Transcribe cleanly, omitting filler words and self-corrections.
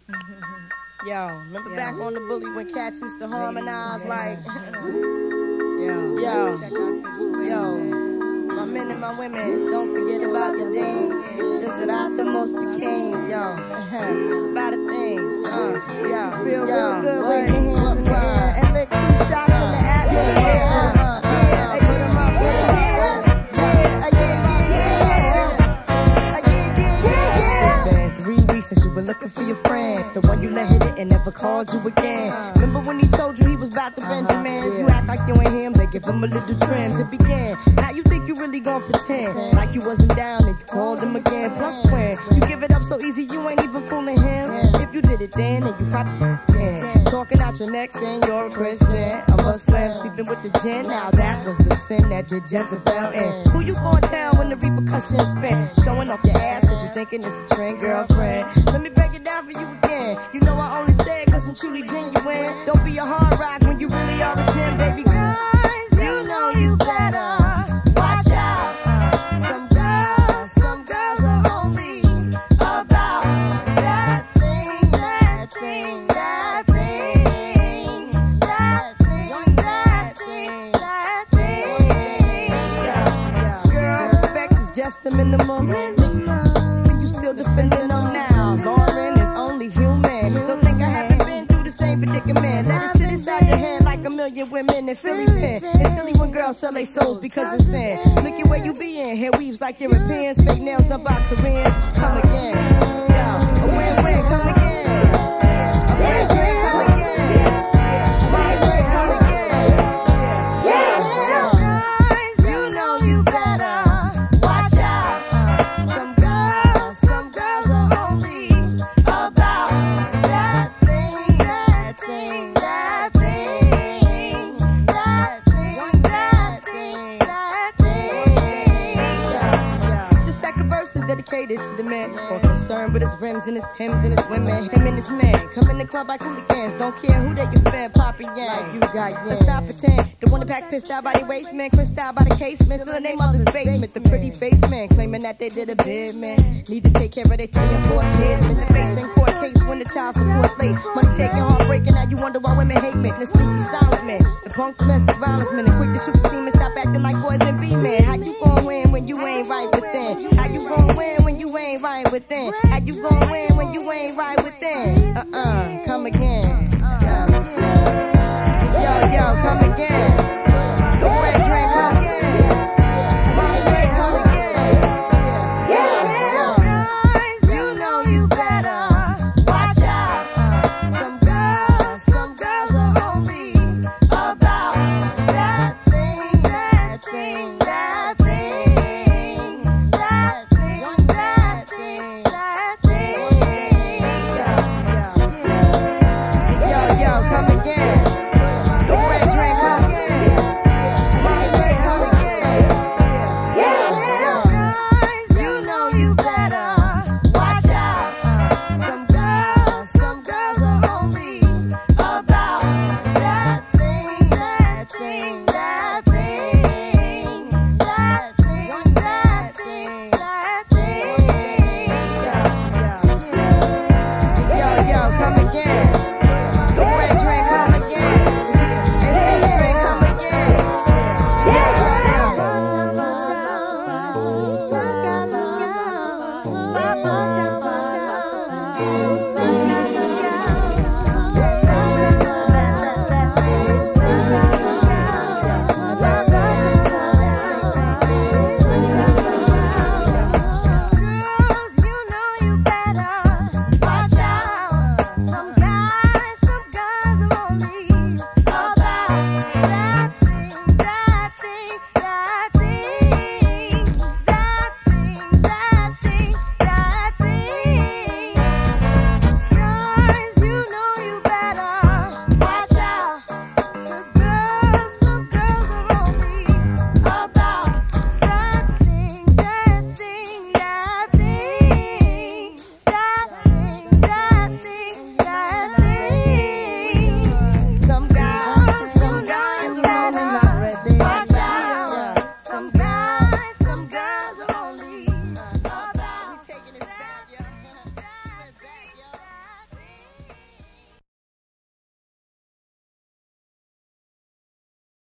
Yo, remember back on the bully when cats used to harmonize like, my men and my women, don't forget about the ding. This is out the most the king, yo. It's about a thing, feel real good, wave your hands in the air and lick 2 shots in the atmosphere. Since you were looking for your friend, the one you let hit it and never called you again. Remember when he told you he was about to Benjamins? You act like you ain't him, they give him a little trim to begin. Now you think you really gon' pretend like you wasn't down and you called him again. Plus when you give it up so easy, you ain't even fooling him. If you did it then you probably can. Talking out your neck saying you're a Christian, a Muslim, sleeping with the gin. Now that was the sin that did Jezebel in. Who you gonna tell when the repercussions spin? Showing off your ass cause you thinking it's a trend, girlfriend. Let me break it down for you again. You know I only say it cause I'm truly genuine. Don't be a hard rock when you really are a gem, baby. Guys, you know you better watch out. Some girls are only about that thing, that thing, that thing, that thing, that thing, that thing. Girl, respect is just a minimum. You still defending them now. Lauren is only human. Don't think I haven't been through the same predicament. Let it sit inside your head like a million women in Philly pen. It's silly when girls sell their souls because it's sin. Look at where you be in. Hair weaves like Europeans. Fake nails done by Koreans. Come again. Yeah. A win-win. Come again. A win-win. Come again. My friend. Come again. Yeah. Guys, you know you better watch out. Some girls are only about that thing, that thing, that thing, that thing, that thing, that thing. The second verse is dedicated to the man more concerned with his rims and his Timbs and his women. Him and his man come in the club like hooligans. Don't care who they your fan, poppin' yang. Like you got yang. Let's not pretend. The one that pack pissed out by the waist, man. Crissed out by the casement. Still the name of his basement. The pretty face man claiming that they did a bid, man. Need to take care of their 3 and 4 kids. Been the face in court case when the child support late. Money taking, heartbreaking. Now you wonder why women hate men. The sneaky silent man. The punk domestic violence man. The quick to shoot the semen. Stop acting like boys and be men. How you gon' win when you ain't right within? How you gon' win when you ain't right within? How you gon' win when you ain't right within? Come again.